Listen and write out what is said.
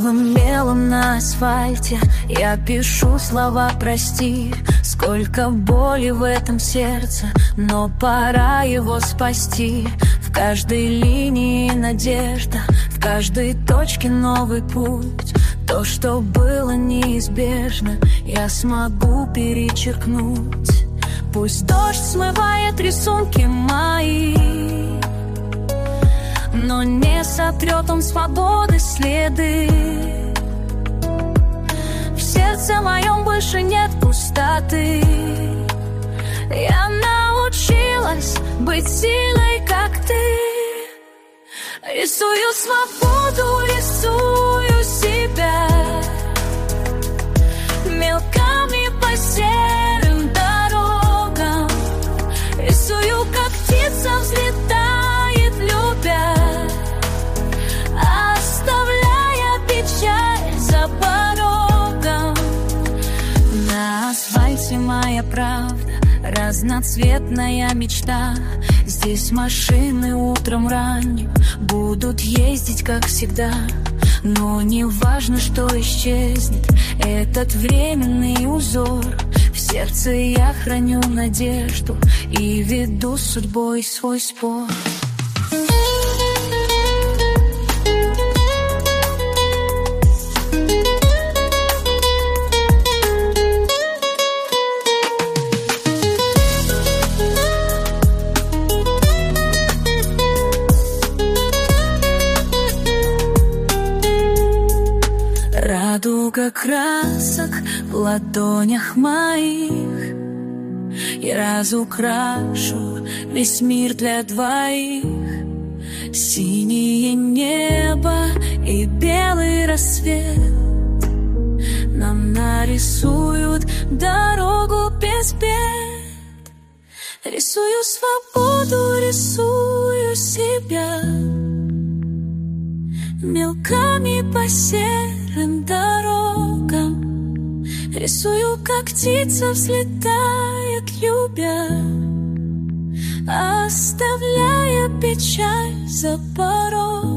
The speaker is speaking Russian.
Алым мелом на асфальте я пишу слова «прости». Сколько боли в этом сердце, но пора его спасти. В каждой линии надежда, в каждой точке новый путь. То, что было неизбежно, я смогу перечеркнуть. Пусть дождь смывает рисунки мои, но не сотрет он свободы следы. В сердце моем больше нет пустоты. Я научилась быть силой, как ты. Рисую свободу, рисую себя мелками по серым дорогам. Рисую, как птица взлетает, любя, оставляя печаль за порогом. На асфальте моя правда, разноцветная мечта. Здесь машины утром ранним будут ездить, как всегда. Но не важно, что исчезнет этот временный узор. В сердце я храню надежду и веду с судьбой свой спор. Радуга красок в ладонях моих. Я разукрашу весь мир для двоих. Синее небо и белый рассвет нам нарисуют дорогу без бед. Рисую свободу, рисую себя мелками по серым дорогам. Рисую, как птица взлетает, любя, оставляя печаль за порогом.